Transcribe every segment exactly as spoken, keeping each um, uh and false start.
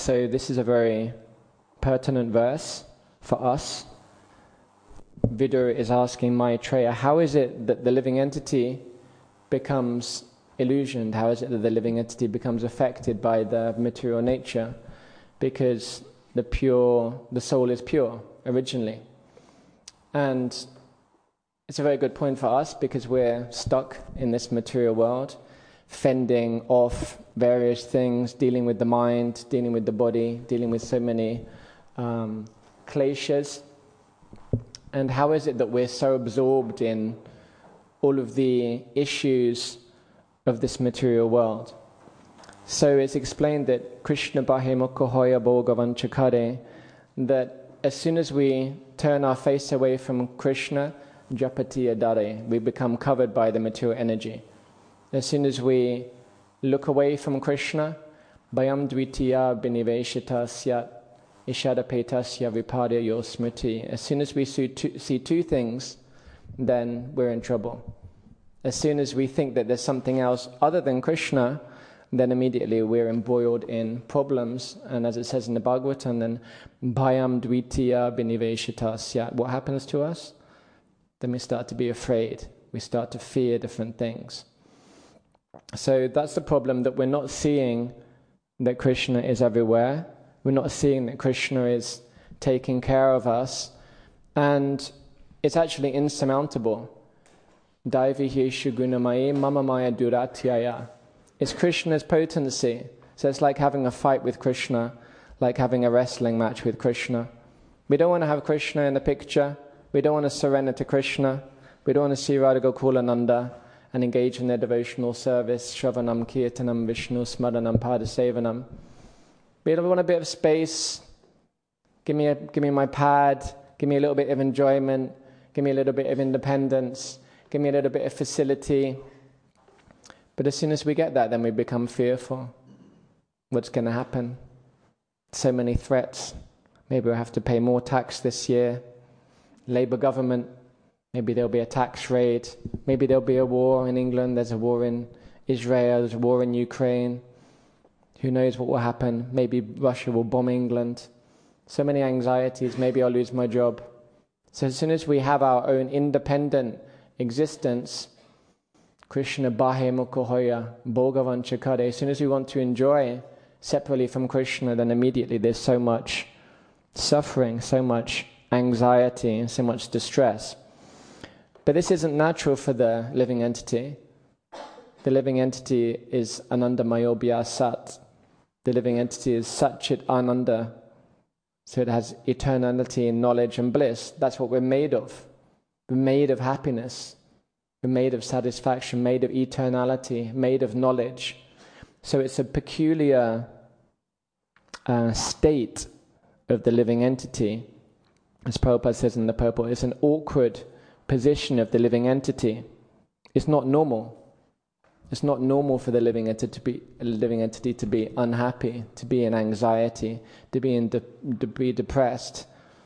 So this is a very pertinent verse for us. Vidura is asking Maitreya, how is it that the living entity becomes illusioned? How is it that the living entity becomes affected by the material nature? Because the pure, the soul is pure originally. And it's a very good point for us because we're stuck in this material world, fending off various things, dealing with the mind, dealing with the body, dealing with so many um, kleshas. And how is it that we're so absorbed in all of the issues of this material world? So it's explained that Krishna Bahemukha Hoya Bhogavanchakare, that as soon as we turn our face away from Krishna, Japati Adare, we become covered by the material energy. As soon as we look away from Krishna, Bayam Dvitiya Biniveshita Syat Ishadapetasya Vipadya Smriti. As soon as we see two, see two things, then we're in trouble. As soon as we think that there's something else other than Krishna, then immediately we're embroiled in problems. And as it says in the Bhagavatam, then Bhayam Dvitiya Biniveshita Syat. What happens to us? Then we start to be afraid. We start to fear different things. So that's the problem, that we're not seeing that Krishna is everywhere. We're not seeing that Krishna is taking care of us. And it's actually insurmountable. Daivihi Shugunamaye Mamamaya Duratyaya. It's Krishna's potency. So it's like having a fight with Krishna, like having a wrestling match with Krishna. We don't want to have Krishna in the picture. We don't want to surrender to Krishna. We don't want to see Radha Gokulananda and engage in their devotional service, Shravanam, Kirtanam, Vishnu, Smaranam, Padasevanam. We don't want a bit of space. Give me a, give me my pad. Give me a little bit of enjoyment. Give me a little bit of independence. Give me a little bit of facility. But as soon as we get that, then we become fearful. What's going to happen? So many threats. Maybe we'll have to pay more tax this year. Labour government. Maybe there'll be a tax raid. Maybe there'll be a war in England. There's a war in Israel. There's a war in Ukraine. Who knows what will happen? Maybe Russia will bomb England. So many anxieties. Maybe I'll lose my job. So as soon as we have our own independent existence, Krishna Bahe Mukhoya Bhogavanchakare, as soon as we want to enjoy separately from Krishna, then immediately there's so much suffering, so much anxiety, and so much distress. But this isn't natural for the living entity. The living entity is Ananda Mayobhya Sat. The living entity is Satchit Ananda. So it has eternality and knowledge and bliss. That's what we're made of. We're made of happiness. We're made of satisfaction, made of eternality, made of knowledge. So it's a peculiar uh, state of the living entity. As Prabhupada says in the purport, it's an awkward position of the living entity. It's not normal. It's not normal for the living entity to be, living entity to be unhappy, to be in anxiety, to be in de, to be depressed.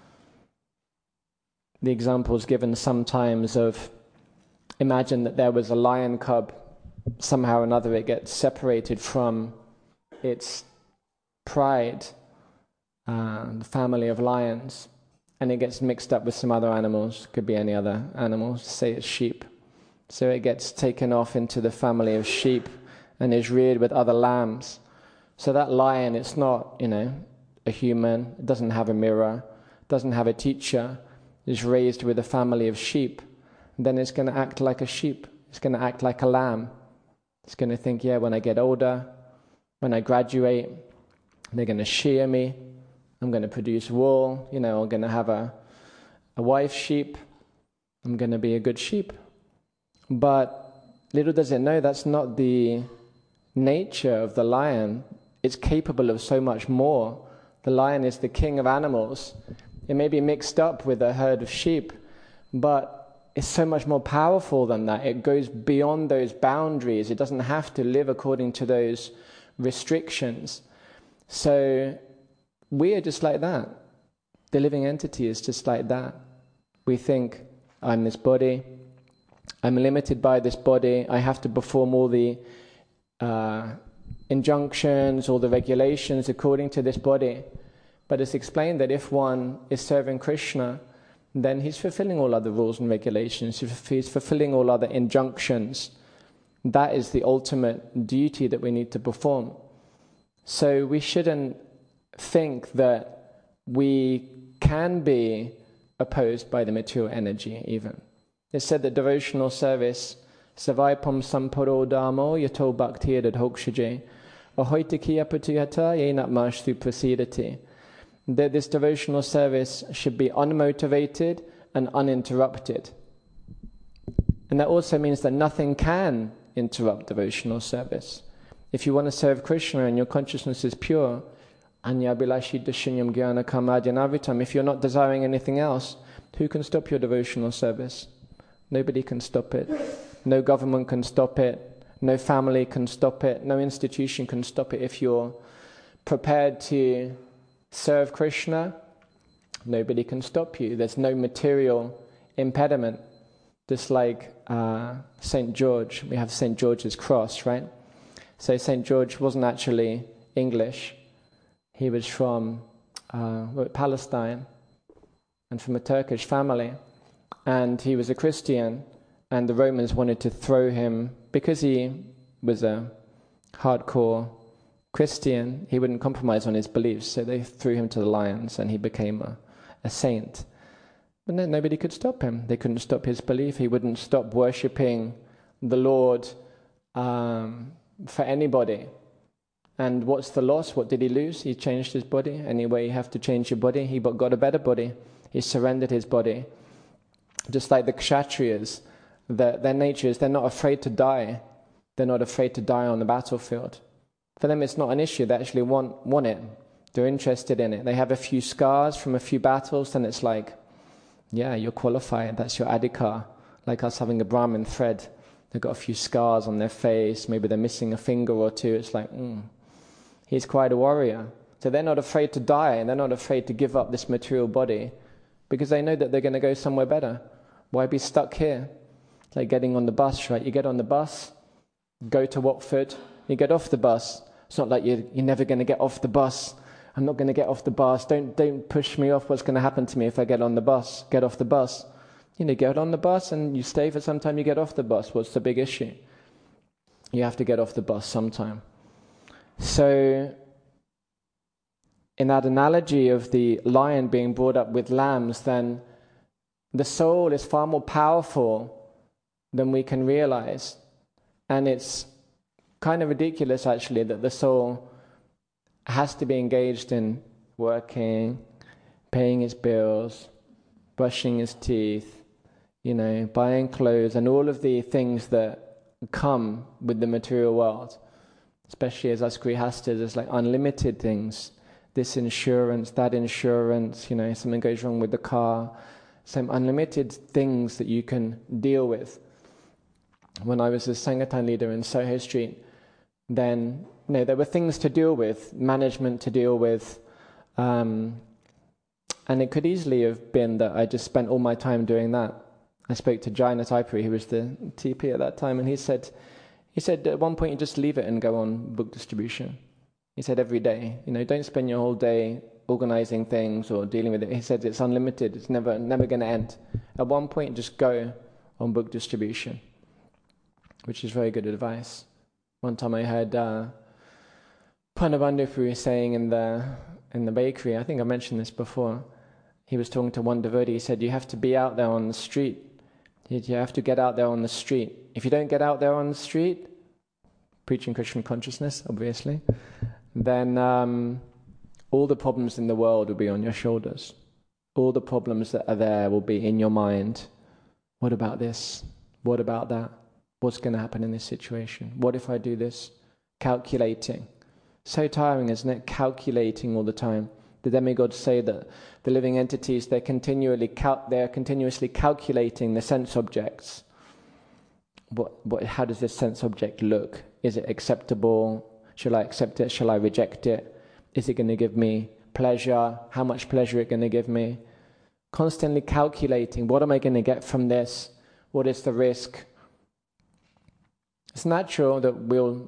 The example is given sometimes of, imagine that there was a lion cub, somehow or another it gets separated from its pride, uh, the family of lions, and it gets mixed up with some other animals, could be any other animals, say it's sheep. So it gets taken off into the family of sheep and is reared with other lambs. So that lion, it's not, you know, a human, it doesn't have a mirror, doesn't have a teacher, is raised with a family of sheep. And then it's going to act like a sheep. It's going to act like a lamb. It's going to think, yeah, when I get older, when I graduate, they're going to shear me. I'm going to produce wool. You know, I'm going to have a, a wife sheep. I'm going to be a good sheep. But little does it know, that's not the nature of the lion. It's capable of so much more. The lion is the king of animals. It may be mixed up with a herd of sheep, but it's so much more powerful than that. It goes beyond those boundaries. It doesn't have to live according to those restrictions. So we are just like that. The living entity is just like that. We think, I'm this body, I'm limited by this body, I have to perform all the uh, injunctions, all the regulations according to this body. But it's explained that if one is serving Krishna, then he's fulfilling all other rules and regulations, he's fulfilling all other injunctions. That is the ultimate duty that we need to perform. So we shouldn't think that we can be opposed by the material energy even. It's said that devotional service, Savaipam Samparo Dharmo Yato Bhaktir Dhokshaje Ahoitakiya Putuyata Yenatmashtu Prasidati. That this devotional service should be unmotivated and uninterrupted. And that also means that nothing can interrupt devotional service. If you want to serve Krishna and your consciousness is pure, Anyabilashi Dashinyam Gyana Kamadyanavritam, if you're not desiring anything else, who can stop your devotional service? Nobody can stop it. No government can stop it. No family can stop it. No institution can stop it. If you're prepared to serve Krishna, nobody can stop you. There's no material impediment. Just like uh, Saint George, we have Saint George's cross, right? So Saint George wasn't actually English. He was from uh, Palestine and from a Turkish family. And he was a Christian, and the Romans wanted to throw him, because he was a hardcore Christian, he wouldn't compromise on his beliefs, so they threw him to the lions and he became a, a saint. But then nobody could stop him. They couldn't stop his belief. He wouldn't stop worshipping the Lord um, for anybody. And what's the loss? What did he lose? He changed his body. Anyway, you have to change your body. He got a better body. He surrendered his body. Just like the Kshatriyas, the, their nature is they're not afraid to die. They're not afraid to die on the battlefield. For them, it's not an issue. They actually want, want it. They're interested in it. They have a few scars from a few battles, then it's like, yeah, you're qualified. That's your adhikar. Like us having a Brahmin thread. They've got a few scars on their face. Maybe they're missing a finger or two. It's like, mm, he's quite a warrior. So they're not afraid to die, and they're not afraid to give up this material body because they know that they're going to go somewhere better. Why be stuck here? It's like getting on the bus, right? You get on the bus, go to Watford, you get off the bus. It's not like you're, you're never going to get off the bus. I'm not going to get off the bus. Don't don't push me off. What's going to happen to me if I get on the bus? Get off the bus. You know, get on the bus and you stay for some time, you get off the bus. What's the big issue? You have to get off the bus sometime. So, in that analogy of the lion being brought up with lambs, then the soul is far more powerful than we can realize. And it's kind of ridiculous, actually, that the soul has to be engaged in working, paying his bills, brushing his teeth, you know, buying clothes, and all of the things that come with the material world. Especially as us grihastas, there's like unlimited things. This insurance, that insurance, you know, something goes wrong with the car. Some unlimited things that you can deal with. When I was a Sankirtan leader in Soho Street, then you know, there were things to deal with, management to deal with, um, and it could easily have been that I just spent all my time doing that. I spoke to Jaina Taipuri, who was the T P at that time, and he said, he said at one point you just leave it and go on book distribution. He said every day, you know, don't spend your whole day organizing things or dealing with it. He said it's unlimited, it's never never going to end. At one point, just go on book distribution, which is very good advice. One time I heard uh, Pranabandhu saying in the in the bakery, I think I mentioned this before, he was talking to one devotee, he said, you have to be out there on the street. You have to get out there on the street. If you don't get out there on the street, preaching Krishna consciousness, obviously, then um, all the problems in the world will be on your shoulders. All the problems that are there will be in your mind. What about this? What about that? What's going to happen in this situation? What if I do this? Calculating. So tiring, isn't it? Calculating all the time. The demigods say that the living entities, they're continually cal- they're continuously calculating the sense objects. What, what, how does this sense object look? Is it acceptable? Shall I accept it? Shall I reject it? Is it going to give me pleasure? How much pleasure is it going to give me? Constantly calculating, what am I going to get from this? What is the risk? It's natural that we'll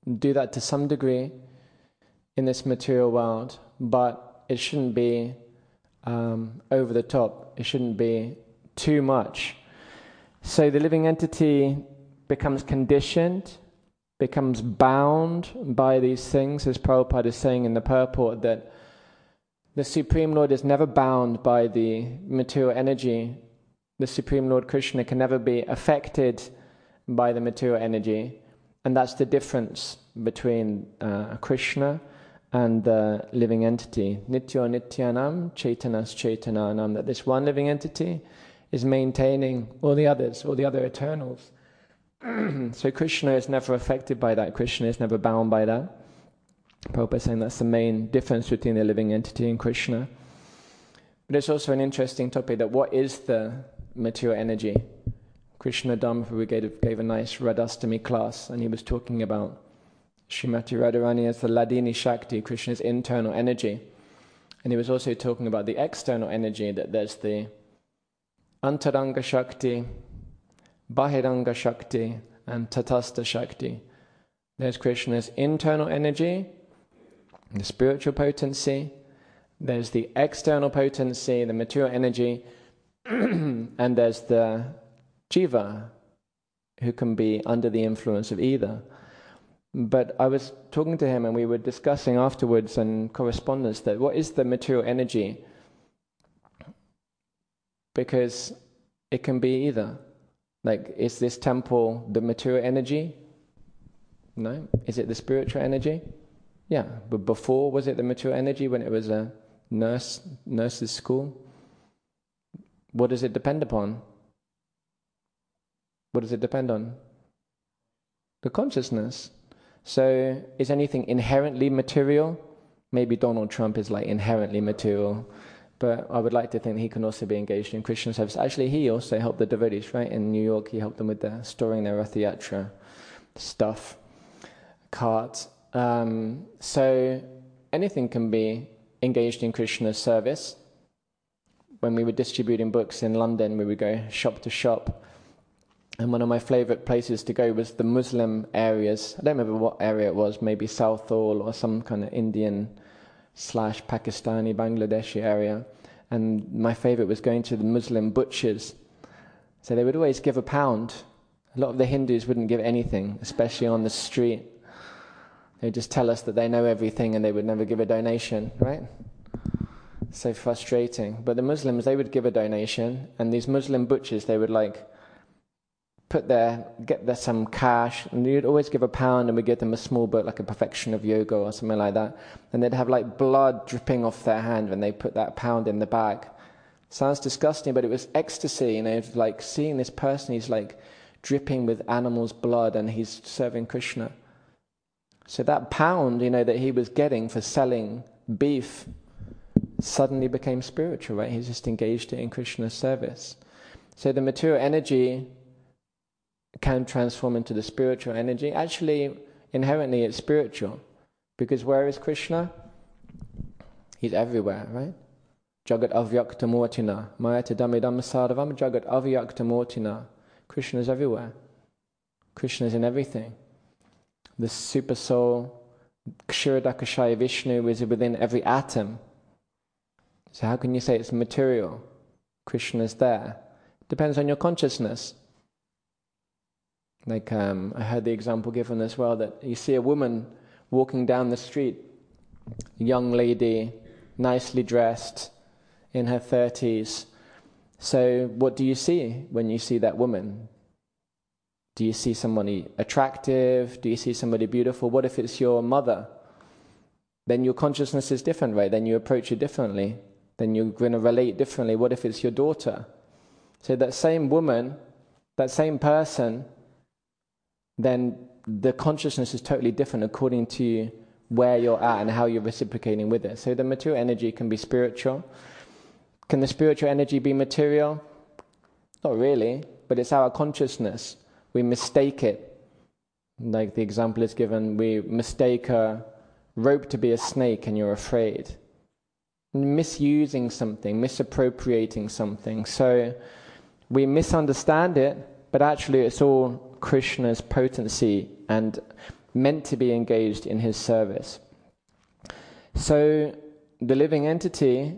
do that to some degree in this material world, but it shouldn't be um, over the top. It shouldn't be too much. So the living entity becomes conditioned, becomes bound by these things, as Prabhupada is saying in the purport, that the Supreme Lord is never bound by the material energy. The Supreme Lord Krishna can never be affected by the material energy. And that's the difference between uh, Krishna and the living entity. Nityo Nityanam, Chaitanas Chaitananam, that this one living entity is maintaining all the others, all the other eternals. So Krishna is never affected by that. Krishna is never bound by that. Prabhupada is saying that's the main difference between the living entity and Krishna. But it's also an interesting topic, that what is the material energy? Krishna Dhammaprabhu gave, gave a nice Radhastami class, and he was talking about Srimati Radharani as the Ladini Shakti, Krishna's internal energy. And he was also talking about the external energy, that there's the Antaranga Shakti, Bahiranga Shakti, and Tatastha Shakti. There's Krishna's internal energy, the spiritual potency. There's the external potency, the material energy, and there's the jiva, who can be under the influence of either. But I was talking to him, and we were discussing afterwards in correspondence that what is the material energy? Because it can be either. Like, is this temple the material energy? No. Is it the spiritual energy? Yeah. But before, was it the material energy when it was a nurse nurse's school? What does it depend upon? What does it depend on? The consciousness. So, is anything inherently material? Maybe Donald Trump is like inherently material, but I would like to think he can also be engaged in Krishna service. Actually, he also helped the devotees, right? In New York, he helped them with their storing their Rath Yatra stuff, cart. Um, so, anything can be engaged in Krishna's service. When we were distributing books in London, we would go shop to shop. And one of my favourite places to go was the Muslim areas. I don't remember what area it was, maybe Southall or some kind of Indian slash Pakistani, Bangladeshi area. And my favourite was going to the Muslim butchers. So they would always give a pound. A lot of the Hindus wouldn't give anything, especially on the street. They would just tell us that they know everything and they would never give a donation, right? So frustrating. But the Muslims, they would give a donation, and these Muslim butchers, they would like put their, get there some cash, and you'd always give a pound, and we'd give them a small book, like a Perfection of Yoga or something like that, and they'd have like blood dripping off their hand when they put that pound in the bag. Sounds disgusting, but it was ecstasy, you know, like seeing this person, he's like dripping with animal's blood, and he's serving Krishna. So that pound, you know, that he was getting for selling beef suddenly became spiritual, right? He's just engaged in Krishna's service. So the material energy can transform into the spiritual energy. Actually, inherently it's spiritual. Because where is Krishna? He's everywhere, right? Jagat avyakta mortina. Mayata damidam sadavam jagat avyakta mortina. Krishna is everywhere. Krishna is in everything. The super soul, Kshiradakashaya Vishnu, is within every atom. So how can you say it's material? Krishna is there. Depends on your consciousness. Like um, I heard the example given as well, that you see a woman walking down the street, a young lady, nicely dressed, in her thirties. So what do you see when you see that woman? Do you see somebody attractive? Do you see somebody beautiful? What if it's your mother? Then your consciousness is different, right? Then you approach it differently. Then you're going to relate differently. What if it's your daughter? So that same woman, that same person, then the consciousness is totally different according to where you're at and how you're reciprocating with it. So the material energy can be spiritual. Can the spiritual energy be material? Not really, but it's our consciousness. We mistake it. Like the example is given, we mistake a rope to be a snake and you're afraid. Misusing something, misappropriating something. So we misunderstand it, but actually it's all Krishna's potency, and meant to be engaged in his service. So the living entity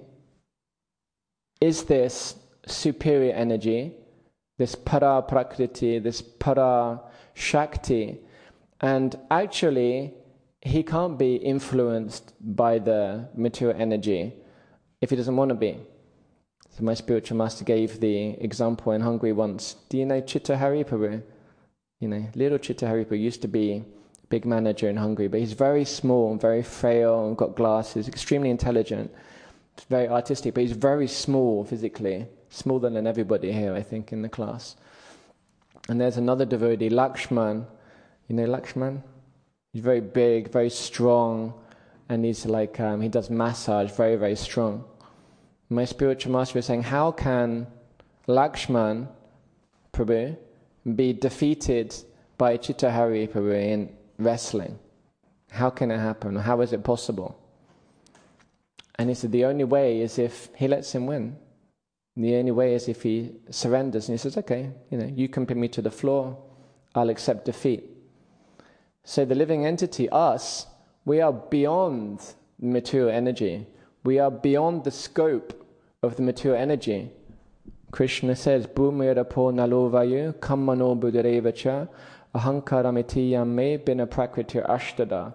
is this superior energy, this para prakriti, this para shakti, and actually he can't be influenced by the material energy if he doesn't want to be. So my spiritual master gave the example in Hungary once. Do you know Chitta Hariprabhu? You know, little Chitta Hariprabhu used to be a big manager in Hungary, but he's very small and very frail and got glasses, extremely intelligent, very artistic, but he's very small physically, smaller than everybody here, I think, in the class. And there's another devotee, Lakshman. You know Lakshman? He's very big, very strong, and he's like, um, he does massage, very, very strong. My spiritual master was saying, how can Lakshman Prabhu be defeated by Chitta Hari Prabhu in wrestling? How can it happen? How is it possible? And he said, the only way is if he lets him win. The only way is if he surrenders. And he says, okay, you know, you can pin me to the floor, I'll accept defeat. So the living entity, us, we are beyond material energy. We are beyond the scope of the material energy. Krishna says, Bhumirapo nalovayu kammano buddharevacha ahankaramiti me bina prakriti ashtada.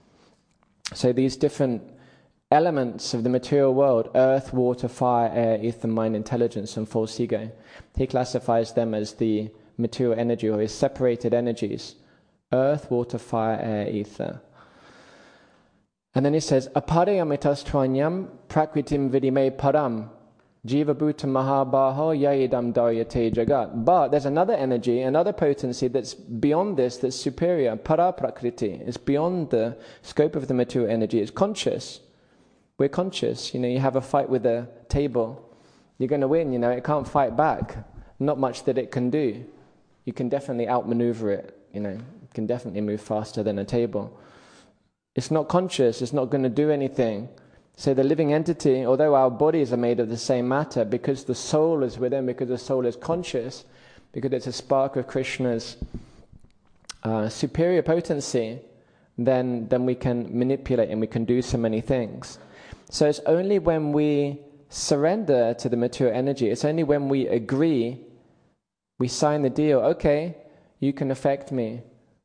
So these different elements of the material world, earth, water, fire, air, ether, mind, intelligence, and false ego, he classifies them as the material energy, or his separated energies. Earth, water, fire, air, ether. And then he says, aparayamitastvanyam prakritim vidime param jiva bhuta mahabaho yaidam daryate jagat. But there's another energy, another potency that's beyond this, that's superior. Para prakriti. It's beyond the scope of the material energy. It's conscious. We're conscious. You know, you have a fight with a table. You're going to win, you know, it can't fight back. Not much that it can do. You can definitely outmaneuver it, you know. It can definitely move faster than a table. It's not conscious, it's not going to do anything. So the living entity, although our bodies are made of the same matter, because the soul is within, because the soul is conscious, because it's a spark of Krishna's uh, superior potency, then, then we can manipulate and we can do so many things. So it's only when we surrender to the material energy, it's only when we agree, we sign the deal, okay, you can affect me.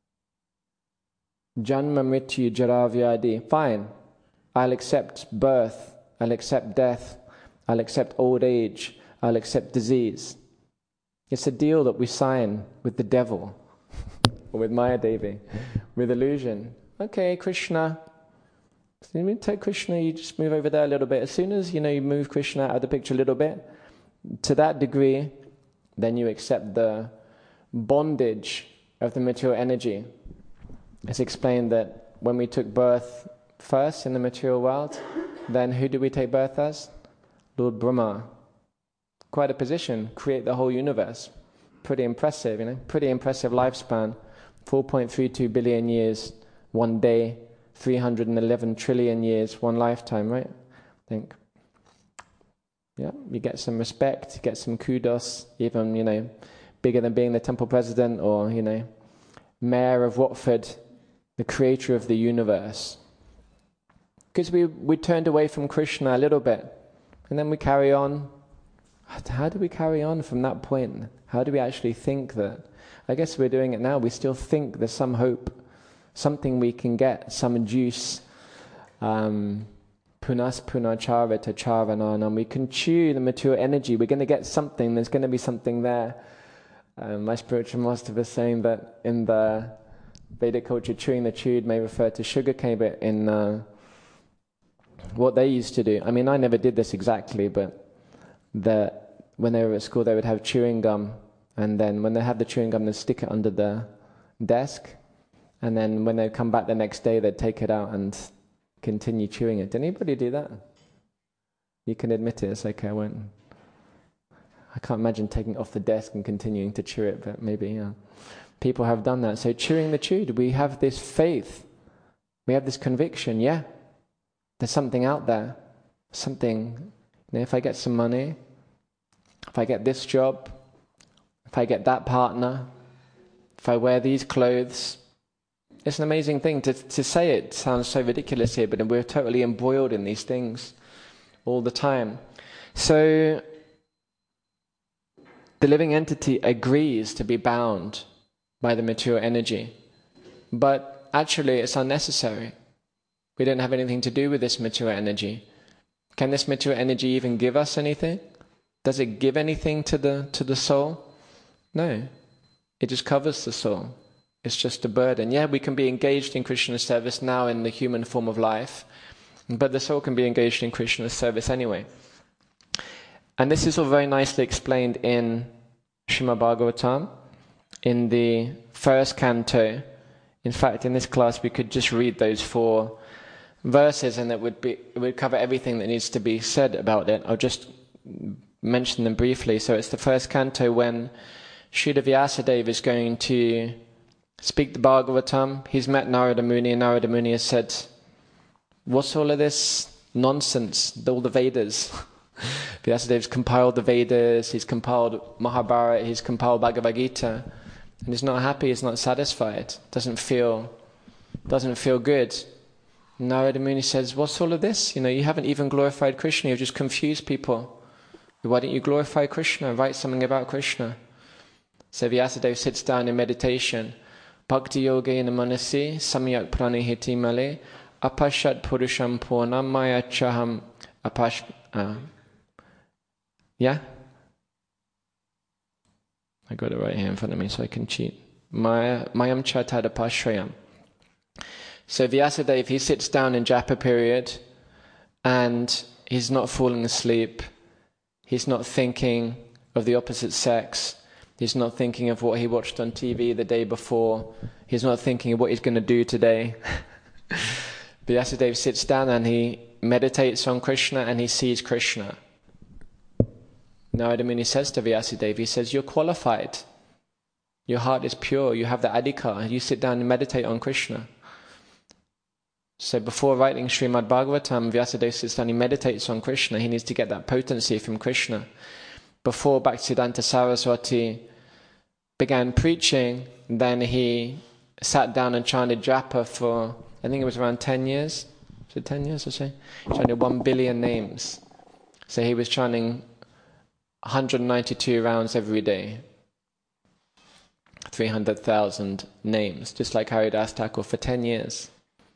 Janma mrityu jara vyadi. Fine. I'll accept birth. I'll accept death. I'll accept old age. I'll accept disease. It's a deal that we sign with the devil, or with Maya Devi, with illusion. Okay, Krishna. So you take Krishna, you just move over there a little bit. As soon as, you know, you move Krishna out of the picture a little bit, to that degree, then you accept the bondage of the material energy. It's explained that when we took birth first in the material world, then who did we take birth as? Lord Brahma. Quite a position, create the whole universe. Pretty impressive, you know, pretty impressive lifespan. four point three two billion years, one day, three hundred eleven trillion years, one lifetime, right? I think. Yeah, you get some respect, you get some kudos, even, you know, bigger than being the temple president or, you know, mayor of Watford, the creator of the universe. Because we, we turned away from Krishna a little bit, and then we carry on. How do we carry on from that point? How do we actually think that? I guess we're doing it now. We still think there's some hope, something we can get, some juice. Um, punas punacharita charananam. We can chew the material energy. We're going to get something. There's going to be something there. Um, my spiritual master was saying that in the Vedic culture, chewing the chewed may refer to sugarcane, but in uh, what they used to do, I mean, I never did this exactly, but the, when they were at school, they would have chewing gum, and then when they had the chewing gum, they'd stick it under the desk, and then when they'd come back the next day, they'd take it out and continue chewing it. Did anybody do that? You can admit it, it's okay, I won't. I can't imagine taking it off the desk and continuing to chew it, but maybe, yeah. People have done that. So chewing the chewed, we have this faith, we have this conviction, yeah, there's something out there, something, you know, if I get some money, if I get this job, if I get that partner, if I wear these clothes, It's an amazing thing. To, to say it sounds so ridiculous here, but we're totally embroiled in these things all the time. So the living entity agrees to be bound by the material energy, but actually it's unnecessary. We don't have anything to do with this material energy. Can this material energy even give us anything? Does it give anything to the to the soul? No. It just covers the soul. It's just a burden. Yeah, we can be engaged in Krishna service now in the human form of life, but the soul can be engaged in Krishna service anyway. And this is all very nicely explained in Srimad Bhagavatam, in the first canto. In fact, in this class we could just read those four verses and it would be it would cover everything that needs to be said about it. I'll just mention them briefly. So it's the first canto when Srila Vyasadeva is going to speak the Bhagavatam. He's met Narada Muni, and Narada Muni has said, what's all of this nonsense, all the Vedas? Vyasadev's compiled the Vedas, he's compiled Mahabharata, he's compiled Bhagavad Gita, and he's not happy, he's not satisfied, doesn't feel, doesn't feel good. Narada Muni says, what's all of this? You know, you haven't even glorified Krishna, you've just confused people. Why don't you glorify Krishna, write something about Krishna? So Vyasadeva sits down in meditation. Bhakti yoga in manasi samyak pranihiti male apashat purusham purnam maya chaham apash... Uh, yeah? I got it right here in front of me so I can cheat. Maya mayam chatad apashrayam. So Vyasadeva, he sits down in japa period and he's not falling asleep. He's not thinking of the opposite sex. He's not thinking of what he watched on T V the day before. He's not thinking of what he's going to do today. Vyasadeva sits down and he meditates on Krishna and he sees Krishna. Narada Muni says to Vyasadeva, he says, you're qualified. Your heart is pure. You have the adhikar. You sit down and meditate on Krishna. So before writing Srimad Bhagavatam, Vyasadeva sits down, he meditates on Krishna. He needs to get that potency from Krishna. Before Bhaktisiddhanta Saraswati began preaching, then he sat down and chanted japa for, I think it was around ten years. Was it ten years or so? He chanted one billion names. So he was chanting one hundred ninety-two rounds every day. three hundred thousand names, just like Haridas Thakur for ten years.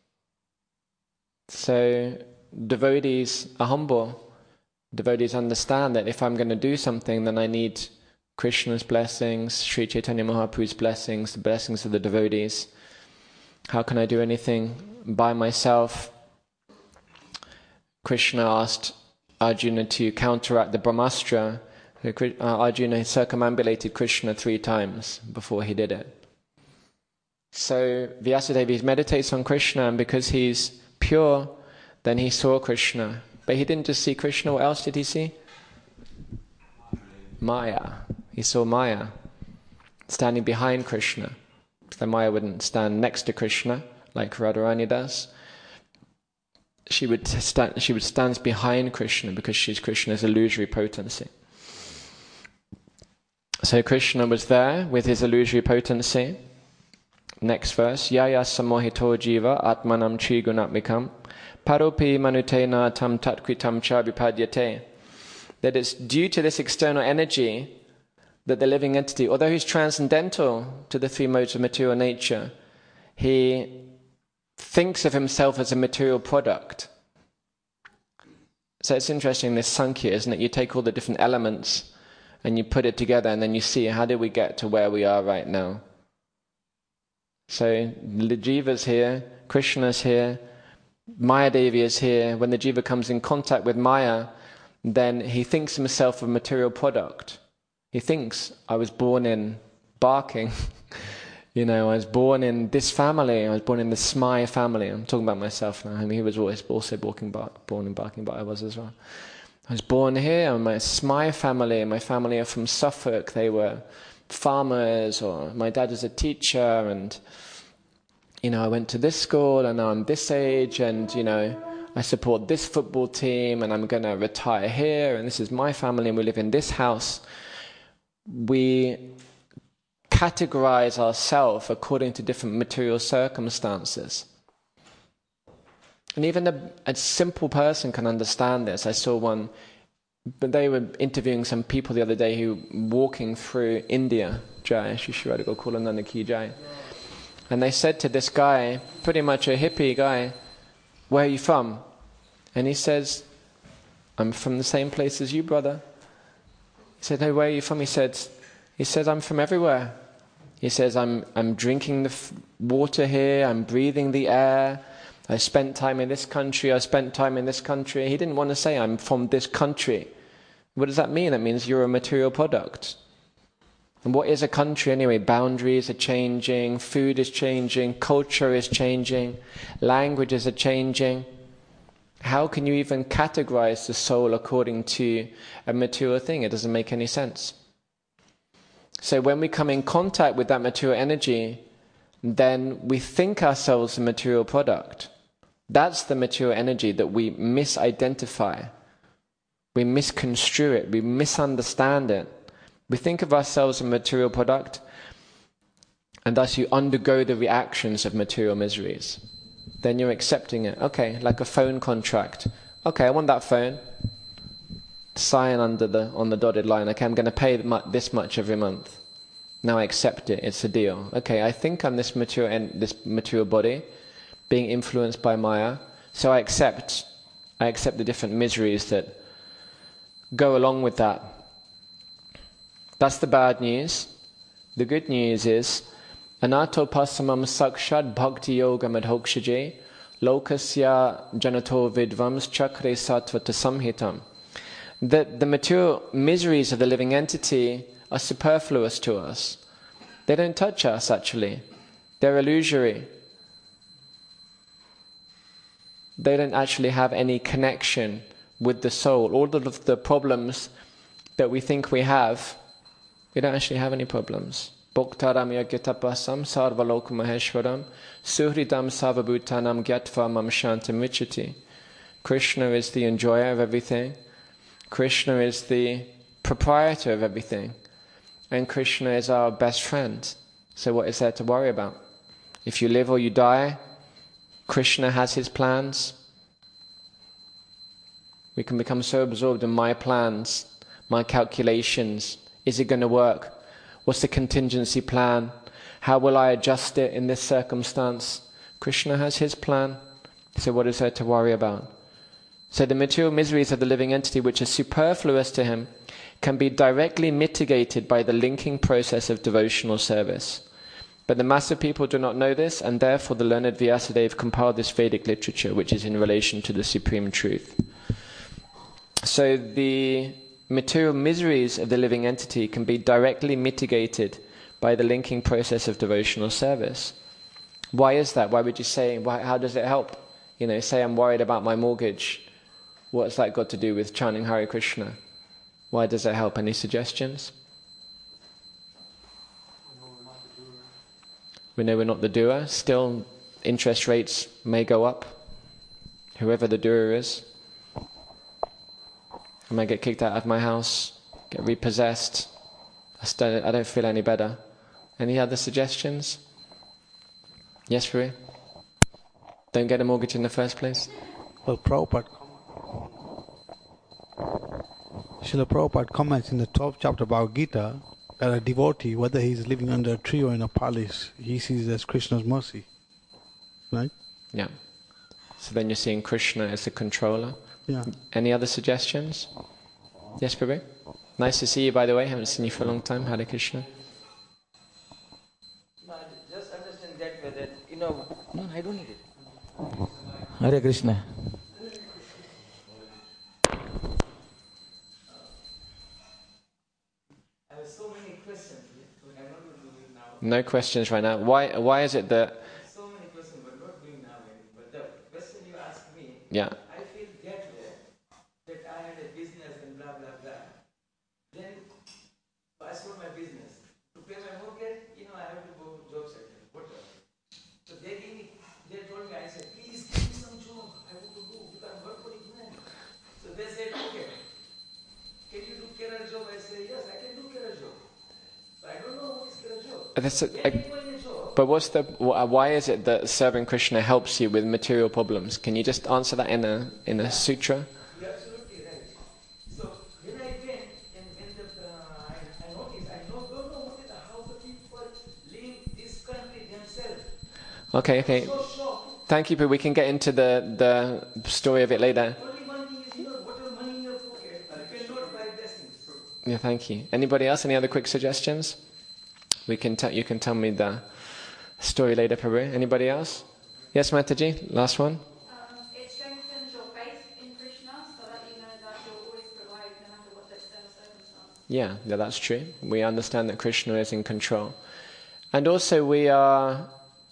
So devotees are humble. Devotees understand that if I'm going to do something, then I need Krishna's blessings, Sri Chaitanya Mahaprabhu's blessings, the blessings of the devotees. How can I do anything by myself? Krishna asked Arjuna to counteract the Brahmastra. Arjuna circumambulated Krishna three times before he did it. So Vyasadeva meditates on Krishna, and because he's pure, then he saw Krishna. But he didn't just see Krishna. What else did he see? Maya. He saw Maya standing behind Krishna. The Maya wouldn't stand next to Krishna like Radharani does. She would stand. She would stand behind Krishna because she's Krishna's illusory potency. So Krishna was there with his illusory potency. Next verse. Yaya samohito jiva atmanam trigunatmikam paropi manutena tam tatkritam cha vipadyate. That it's due to this external energy that the living entity, although he's transcendental to the three modes of material nature, he thinks of himself as a material product. So it's interesting, this Sankhya, isn't it? You take all the different elements and you put it together and then you see, how did we get to where we are right now? So the jiva's here, Krishna's here, Maya Devi is here. When the jiva comes in contact with Maya, then he thinks himself a material product. He thinks, I was born in Barking. You know, I was born in this family. I was born in the Smye family. I'm talking about myself now. I mean, he was always also born in Barking, but I was as well. I was born here. I'm my Smye family. My family are from Suffolk. They were farmers, or my dad was a teacher, and you know, I went to this school, and now I'm this age, and you know, I support this football team, and I'm going to retire here, and this is my family, and we live in this house. We categorize ourselves according to different material circumstances. And even a, a simple person can understand this. I saw one, but they were interviewing some people the other day who were walking through India, Jai, Shishiradago Kulananaki Jai. And they said to this guy, pretty much a hippie guy, "Where are you from?" And he says, "I'm from the same place as you, brother." He said, "Hey, where are you from?" He said, he says, "I'm from everywhere." He says, I'm I'm drinking the f- water here, I'm breathing the air, I spent time in this country, I spent time in this country. He didn't want to say, "I'm from this country." What does that mean? That means you're a material product. And what is a country anyway? Boundaries are changing, food is changing, culture is changing, languages are changing. How can you even categorize the soul according to a material thing? It doesn't make any sense. So when we come in contact with that material energy, then we think ourselves a material product. That's the material energy that we misidentify. We misconstrue it, we misunderstand it. We think of ourselves as a material product, and thus you undergo the reactions of material miseries. Then you're accepting it. Okay, like a phone contract. Okay, I want that phone. Sign under the on the dotted line. Okay, I'm going to pay this much every month. Now I accept it. It's a deal. Okay, I think I'm this material and this material body, being influenced by Maya. So I accept. I accept the different miseries that go along with that. That's the bad news. The good news is, Anato pasamam sakshad bhakti yoga madhokshaje lokasya janato vidvams chakre sattvata samhitam. That the material miseries of the living entity are superfluous to us. They don't touch us, actually. They're illusory. They don't actually have any connection with the soul. All of the problems that we think we have, we don't actually have any problems. Bhoktaram yagyatapasam sarvalok maheshwaram suhridam savabhutanam gyatva mam shantam vichati. Krishna is the enjoyer of everything. Krishna is the proprietor of everything. And Krishna is our best friend. So what is there to worry about? If you live or you die, Krishna has his plans. We can become so absorbed in my plans, my calculations. Is it going to work? What's the contingency plan? How will I adjust it in this circumstance? Krishna has his plan. So what is there to worry about? So the material miseries of the living entity, which are superfluous to him, can be directly mitigated by the linking process of devotional service. But the mass of people do not know this, and therefore the learned Vyasadeva compiled this Vedic literature, which is in relation to the supreme truth. So the material miseries of the living entity can be directly mitigated by the linking process of devotional service. Why is that? Why would you say, why, how does it help? You know, say I'm worried about my mortgage. What's that got to do with chanting Hare Krishna? Why does that help? Any suggestions? We know we're not the doer. Still, interest rates may go up. Whoever the doer is. I might get kicked out of my house, get repossessed. I, st- I don't feel any better. Any other suggestions? Yes, Rui? Don't get a mortgage in the first place? Well, Prabhupada, Srila Prabhupada comments in the twelfth chapter of Bhagavad Gita that a devotee, whether he's living under a tree or in a palace, he sees as Krishna's mercy. Right? Yeah. So then you're seeing Krishna as the controller. Yeah. Any other suggestions? Yes, Prabhu? Nice to see you, by the way. Haven't seen you for a long time. Hare Krishna. No, just understand that way that, you know... No, I don't need it. Hare Krishna. I have so many questions. I don't know do it now. No questions right now. Why Why is it that... So many questions, but not doing now. But the question you asked me... Yeah. I feel that way, that I had a business and blah, blah, blah. Then I sold my business. To pay my mortgage, you know, I have to go job sector, whatever. So they gave me, they told me, I said, please give me some job. I want to go. You can work for it. So they said, okay. Can you do carer job? I said, yes, I can do carer job. But I don't know what is carer job. that's a, When a, you go in a job, but what's the wh- why is it that serving Krishna helps you with material problems? Can you just answer that in a in a sutra? you're absolutely right. So when I went and when the uh, I, I noticed, I don't, don't know what is the, how the people live this country themselves. Okay, okay. So shocked. Thank you, but we can get into the the story of it later. Only one thing is, you know, whatever money in your pocket, you cannot buy blessings. Yeah, thank you. Anybody else? Any other quick suggestions? We can tell you can tell me the story later, Prabhu. Anybody else? Yes, Mataji. Last one. Um, it strengthens your faith in Krishna so that you know that you'll always provide no matter what the external circumstance. Yeah, yeah, that's true. We understand that Krishna is in control, and also we are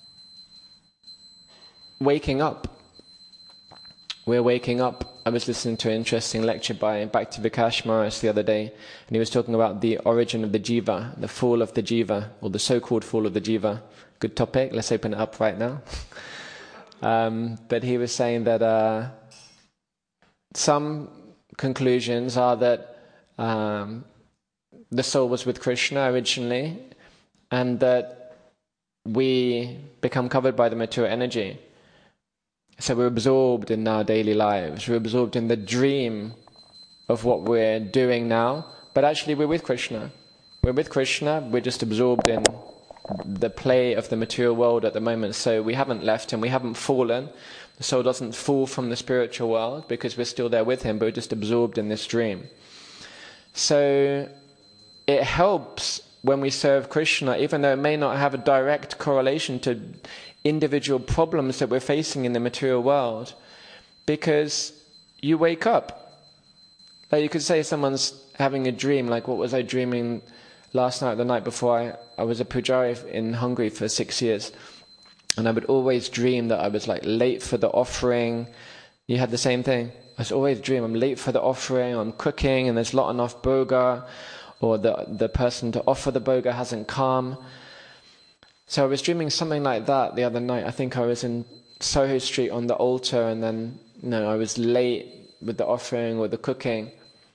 waking up. We're waking up. I was listening to an interesting lecture by Bhakti Vikash Maharaj the other day, and he was talking about the origin of the jiva, the fall of the jiva, or the so-called fall of the jiva. Good topic. Let's open it up right now. um, but he was saying that uh, some conclusions are that um, the soul was with Krishna originally, and that we become covered by the material energy. So we're absorbed in our daily lives. We're absorbed in the dream of what we're doing now. But actually we're with Krishna. We're with Krishna. We're just absorbed in the play of the material world at the moment. So we haven't left him. We haven't fallen. The soul doesn't fall from the spiritual world because we're still there with him, but we're just absorbed in this dream. So it helps when we serve Krishna, even though it may not have a direct correlation to individual problems that we're facing in the material world, because you wake up. Like you could say someone's having a dream, like what was I dreaming last night, the night before? I, I was a pujari in Hungary for six years, and I would always dream that I was like late for the offering. You had the same thing? I was always dream I'm late for the offering, I'm cooking and there's not enough boga, or the, the person to offer the boga hasn't come. So I was dreaming something like that the other night. I think I was in Soho Street on the altar, and then you know, I was late with the offering or the cooking.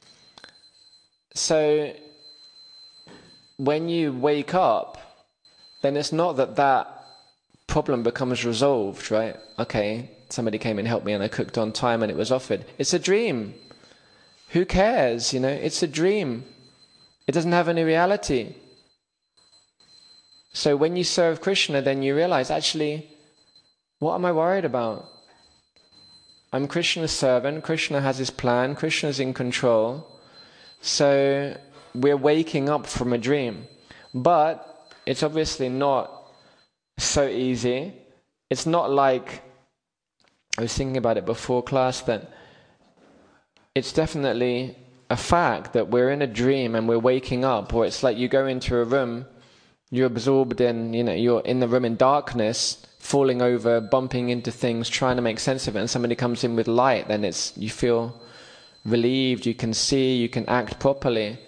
So when you wake up, then it's not that that problem becomes resolved, right? Okay, somebody came and helped me and I cooked on time and it was offered. It's a dream. Who cares? You know, it's a dream. It doesn't have any reality. So when you serve Krishna, then you realize, actually, what am I worried about? I'm Krishna's servant. Krishna has his plan. Krishna's in control. So we're waking up from a dream. But it's obviously not so easy. It's not like, I was thinking about it before class, that it's definitely a fact that we're in a dream and we're waking up. Or it's like you go into a room, you're absorbed in, you know, you're in the room in darkness, falling over, bumping into things, trying to make sense of it, and somebody comes in with light, then it's, you feel relieved, you can see, you can act properly.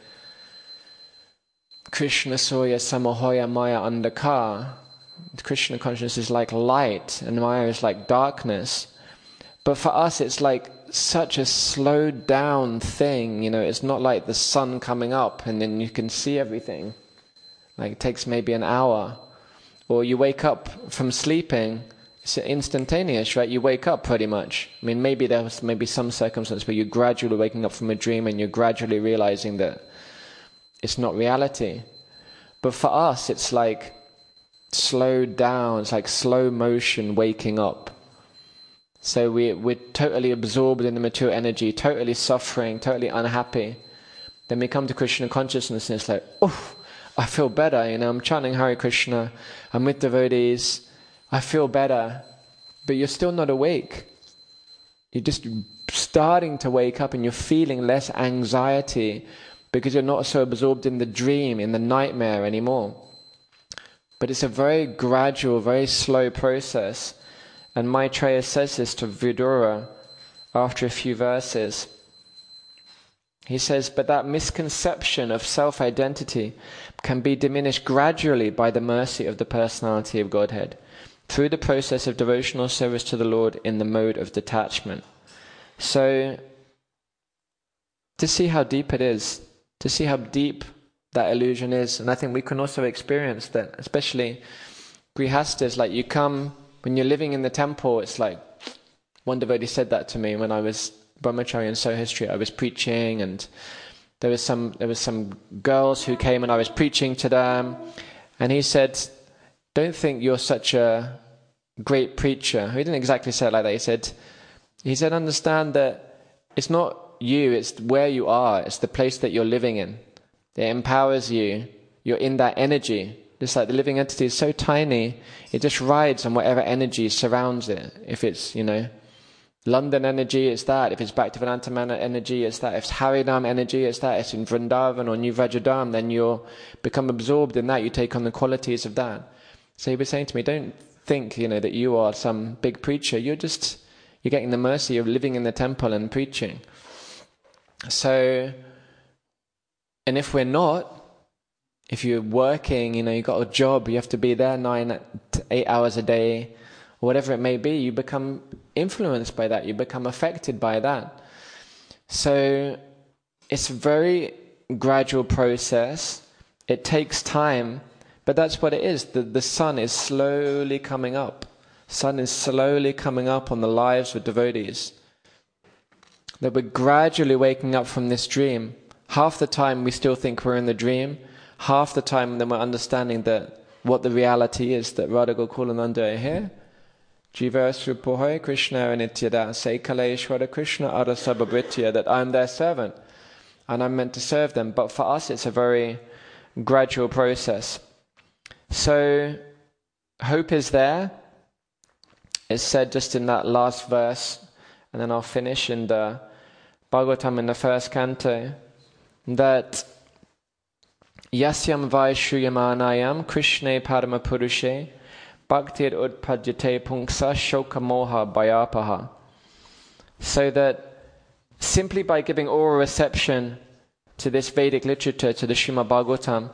Krishna Soya Samahoya Maya Andhakar. Krishna consciousness is like light, and Maya is like darkness. But for us, it's like such a slowed down thing, you know, it's not like the sun coming up and then you can see everything. Like it takes maybe an hour. Or you wake up from sleeping, it's instantaneous, right? You wake up pretty much. I mean, maybe there was maybe some circumstance where you're gradually waking up from a dream and you're gradually realizing that it's not reality. But for us, it's like slowed down, it's like slow motion waking up. So we, we're totally absorbed in the material energy, totally suffering, totally unhappy. Then we come to Krishna consciousness and it's like, oh, I feel better, you know, I'm chanting Hare Krishna, I'm with devotees, I feel better. But you're still not awake. You're just starting to wake up and you're feeling less anxiety because you're not so absorbed in the dream, in the nightmare anymore. But it's a very gradual, very slow process. And Maitreya says this to Vidura after a few verses. He says, but that misconception of self-identity can be diminished gradually by the mercy of the personality of Godhead, through the process of devotional service to the Lord in the mode of detachment. So, to see how deep it is, to see how deep that illusion is. And I think we can also experience that, especially grihastas, like you come, when you're living in the temple, it's like, one devotee said that to me when I was brahmachari in Soho Street. I was preaching, and there was some there was some girls who came and I was preaching to them, and he said, don't think you're such a great preacher. He didn't exactly say it like that. He said, he said, understand that it's not you, it's where you are, it's the place that you're living in. It empowers you. You're in that energy. Just like the living entity is so tiny, it just rides on whatever energy surrounds it. If it's, you know, London energy, it's that. If it's Bhaktivedanta energy, it's that. If it's Harinam energy, it's that. If it's in Vrindavan or New Vrajadam, then you become absorbed in that. You take on the qualities of that. So he was saying to me, don't think, you know, that you are some big preacher. You're just, you're getting the mercy of living in the temple and preaching. So, and if we're not, if you're working, you know, you've got a job, you have to be there nine to eight hours a day, or whatever it may be, you become influenced by that, you become affected by that. So it's a very gradual process. It takes time, but that's what it is. The, the sun is slowly coming up. Sun is slowly coming up on the lives of devotees. That we're gradually waking up from this dream. Half the time we still think we're in the dream. Half the time then we're understanding that what the reality is, that Radha Gokulananda are here. Jiva Srupohoy Krishna Nityada Seikaleshwara Krishna Arasabhabritya, that I'm their servant and I'm meant to serve them. But for us it's a very gradual process. So hope is there. It's said just in that last verse, and then I'll finish in the Bhagavatam in the first canto, that Yasyam vai shruyamanayam Krishne paramapurushe bhaktir udpadyate punksa shoka moha bhayapaha. So that simply by giving oral reception to this Vedic literature, to the Srimad Bhagavatam,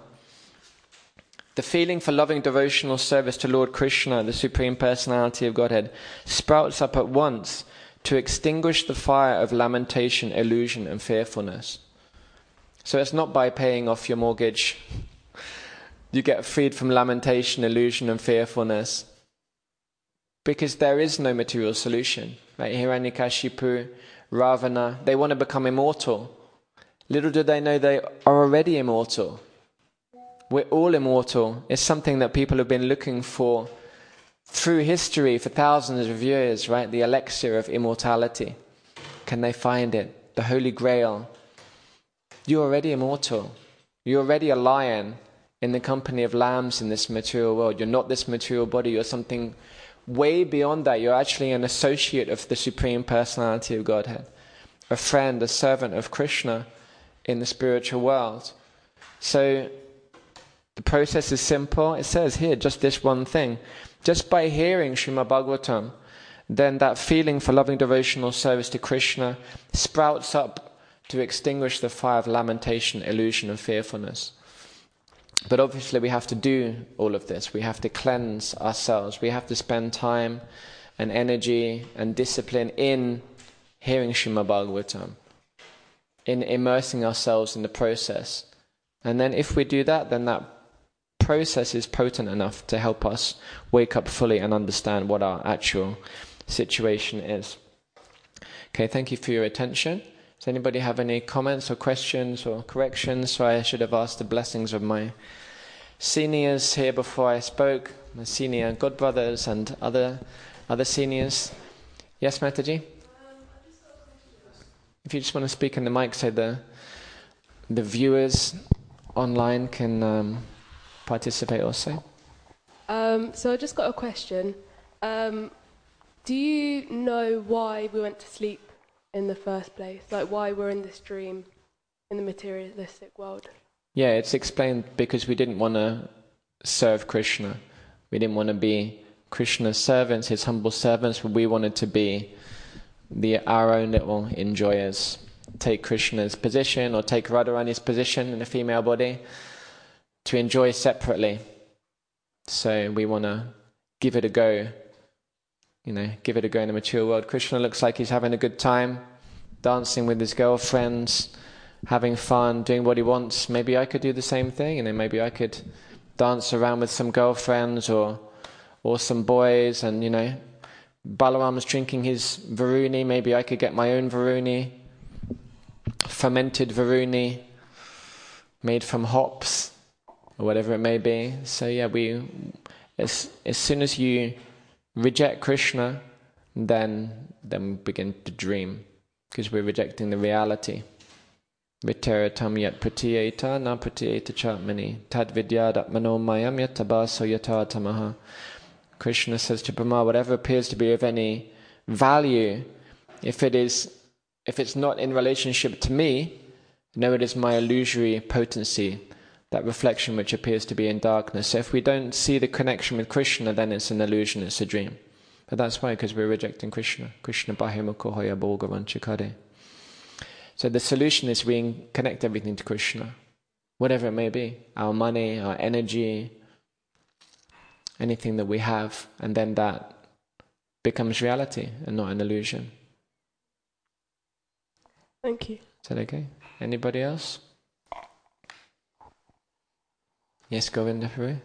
the feeling for loving devotional service to Lord Krishna, the Supreme Personality of Godhead, sprouts up at once to extinguish the fire of lamentation, illusion and fearfulness. So it's not by paying off your mortgage you get freed from lamentation, illusion and fearfulness, because there is no material solution. Right? Hiranyakashipu, Ravana, they want to become immortal. Little do they know they are already immortal. We're all immortal. It's something that people have been looking for through history for thousands of years, right? The elixir of immortality. Can they find it? The Holy Grail. You're already immortal. You're already a lion in the company of lambs in this material world. You're not this material body. You're something way beyond that. You're actually an associate of the Supreme Personality of Godhead. A friend, a servant of Krishna in the spiritual world. So the process is simple. It says here just this one thing. Just by hearing Srimad Bhagavatam, then that feeling for loving devotional service to Krishna sprouts up to extinguish the fire of lamentation, illusion and fearfulness. But obviously we have to do all of this. We have to cleanse ourselves. We have to spend time and energy and discipline in hearing Srimad Bhagavatam, in immersing ourselves in the process. And then if we do that, then that process is potent enough to help us wake up fully and understand what our actual situation is. Okay, thank you for your attention. Does anybody have any comments or questions or corrections? So I should have asked the blessings of my seniors here before I spoke, my senior godbrothers and other other seniors. Yes, Mataji? If you just want to speak in the mic so the the viewers online can um, participate also. Um, so I just got a question. Um, do you know why we went to sleep in the first place? Like why we're in this dream in the materialistic world? Yeah, it's explained because we didn't want to serve Krishna. We didn't want to be Krishna's servants, his humble servants, but we wanted to be the our own little enjoyers. Take Krishna's position or take Radharani's position in a female body to enjoy separately. So we want to give it a go. You know, give it a go in the mature world. Krishna looks like he's having a good time, dancing with his girlfriends, having fun, doing what he wants. Maybe I could do the same thing, you know, maybe I could dance around with some girlfriends or or some boys, and, you know, Balaram's drinking his Varuni, maybe I could get my own Varuni, fermented Varuni, made from hops, or whatever it may be. So yeah, we, as, as soon as you reject Krishna, then, then we begin to dream, because we're rejecting the reality. Viteratam yat pratiyeta na pratiyeta chatmani tad vidyadat manomayam yat tabaso yata tamaha. Krishna says to Brahma, whatever appears to be of any value, if it is, if it's not in relationship to me, no, it is my illusory potency, that reflection which appears to be in darkness. So if we don't see the connection with Krishna, then it's an illusion, it's a dream. But that's why, because we're rejecting Krishna. Krishna bahimukho hoya bhogavanchikade. So the solution is we connect everything to Krishna, whatever it may be, our money, our energy, anything that we have, and then that becomes reality and not an illusion. Thank you. Is that okay? Anybody else? Yes, Govinda Prabhu.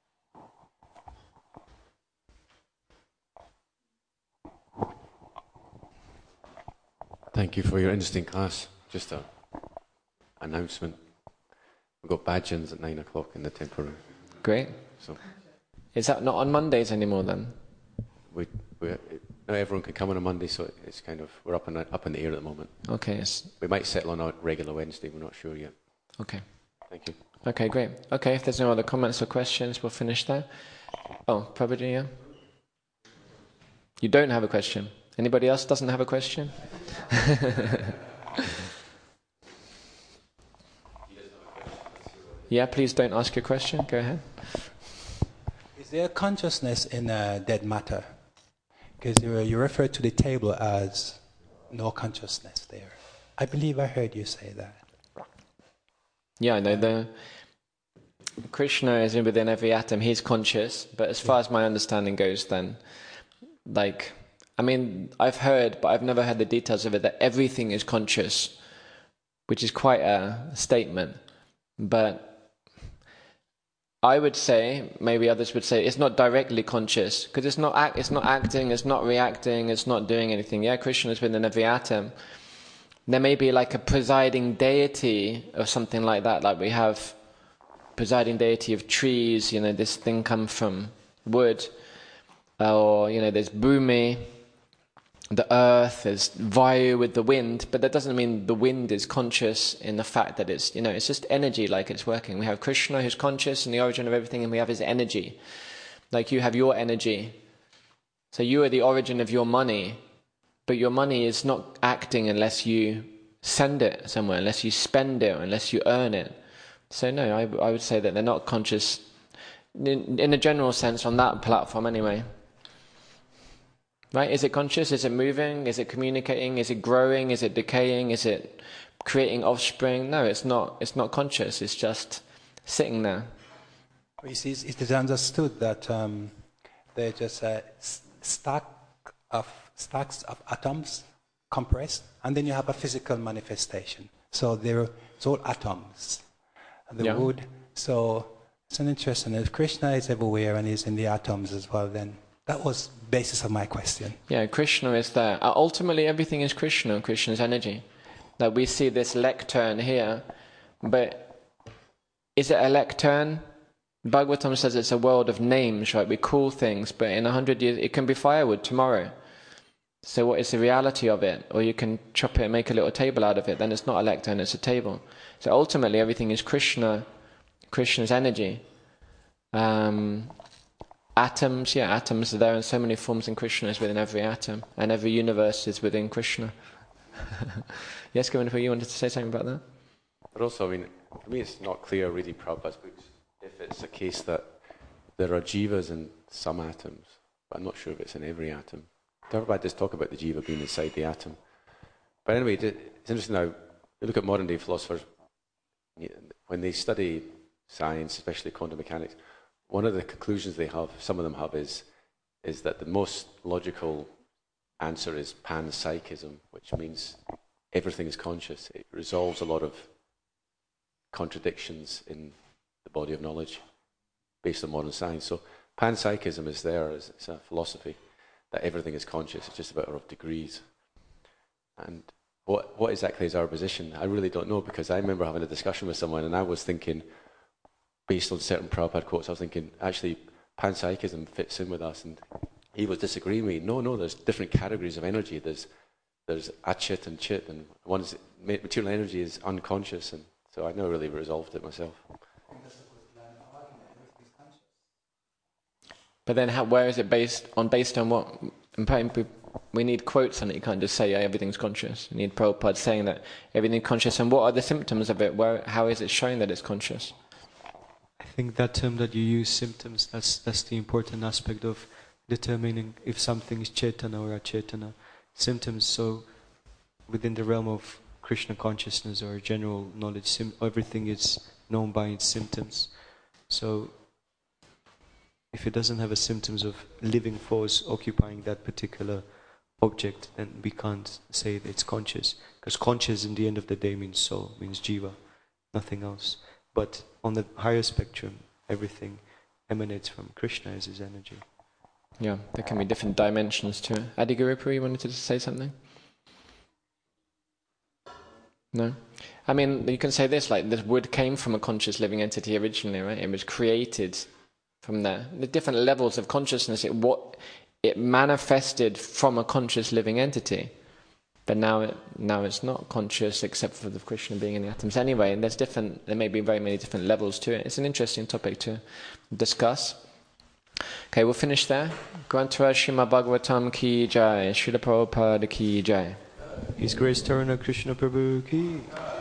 Thank you for your interesting class. Just a announcement. We've got bhajans at nine o'clock in the temple room. Great. So is that not on Mondays anymore then? we, we not everyone can come on a Monday, so it's kind of we're up in the, up in the air at the moment. Okay. Yes. We might settle on a regular Wednesday. We're not sure yet. Okay. Thank you. Okay, great. Okay, if there's no other comments or questions, we'll finish there. Oh, Prabhuji, yeah? You don't have a question. Anybody else doesn't have a question? Yeah, please don't ask your question. Go ahead. Is there consciousness in uh, dead matter? Because you, you refer to the table as no consciousness there. I believe I heard you say that. Yeah, no, the Krishna is in within every atom. He's conscious, but as far as my understanding goes, then, like, I mean, I've heard, but I've never heard the details of it, that everything is conscious, which is quite a statement. But I would say, maybe others would say, it's not directly conscious, because it's not act, it's not acting, it's not reacting, it's not doing anything. Yeah, Krishna is within every atom. There may be like a presiding deity or something like that, like we have presiding deity of trees, you know, this thing comes from wood, or, you know, there's Bhumi, the earth, there's Vayu with the wind, but that doesn't mean the wind is conscious in the fact that it's, you know, it's just energy, like it's working. We have Krishna who's conscious in the origin of everything, and we have his energy. Like you have your energy. So you are the origin of your money, but your money is not acting unless you send it somewhere, unless you spend it, unless you earn it. So no, I, I would say that they're not conscious in, in a general sense on that platform anyway. Right? Is it conscious? Is it moving? Is it communicating? Is it growing? Is it decaying? Is it creating offspring? No, it's not. It's not conscious. It's just sitting there. It is, it is understood that um, they're just a stack of stacks of atoms compressed, and then you have a physical manifestation. So they're it's all atoms. The yeah. wood. So it's an interesting. If Krishna is everywhere and he's in the atoms as well, then that was the basis of my question. Yeah, Krishna is there. Uh, ultimately, everything is Krishna. Krishna's energy. That we see this lectern here, but is it a lectern? Bhagavatam says it's a world of names, right? We call things, but in a hundred years, it can be firewood tomorrow. So what is the reality of it? Or you can chop it and make a little table out of it. Then it's not a lectern, it's a table. So ultimately everything is Krishna, Krishna's energy. Um, atoms, yeah, atoms are there in so many forms, and Krishna is within every atom. And every universe is within Krishna. Yes, Govinda, you wanted to say something about that? But also, I mean, for me it's not clear reading Prabhupada's books if it's a case that there are jivas in some atoms, but I'm not sure if it's in every atom. Prabhupada does talk about the jiva being inside the atom. But anyway, it's interesting now, you look at modern day philosophers, when they study science, especially quantum mechanics, one of the conclusions they have, some of them have, is is that the most logical answer is panpsychism, which means everything is conscious. It resolves a lot of contradictions in the body of knowledge based on modern science. So panpsychism is there as it's a philosophy that everything is conscious. It's just a matter of degrees. And what what exactly is our position? I really don't know, because I remember having a discussion with someone and I was thinking, based on certain Prabhupada quotes, I was thinking, actually, panpsychism fits in with us. And he was disagreeing with me. No, no, there's different categories of energy. There's there's achit and chit, and one is material energy is unconscious, and so I never really resolved it myself. But then, how, where is it based on? Based on what? We need quotes on it. You can't just say, yeah, everything's conscious. You need Prabhupada saying that everything's conscious. And what are the symptoms of it? Where? How is it showing that it's conscious? I think that term that you use, symptoms, that's that's the important aspect of determining if something is Chaitana or Achetana. Symptoms, so within the realm of Krishna consciousness or general knowledge, sim- everything is known by its symptoms. So if it doesn't have a symptoms of living force occupying that particular object, then we can't say that it's conscious. Because conscious in the end of the day means soul, means jiva, nothing else. But on the higher spectrum, everything emanates from Krishna as his energy. Yeah, there can be different dimensions to it. Adigurupuri, you wanted to say something? No? I mean, you can say this, like, this wood came from a conscious living entity originally, right? It was created from there. The different levels of consciousness, it what it manifested from a conscious living entity. But now it now it's not conscious except for the Krishna being in the atoms anyway. And there's different, there may be very many different levels to it. It's an interesting topic to discuss. Okay, we'll finish there. Granthara Srimad Bhagavatam ki jai, Srila Prabhupada ki jai. His Grace Taruna Krishna Prabhu ki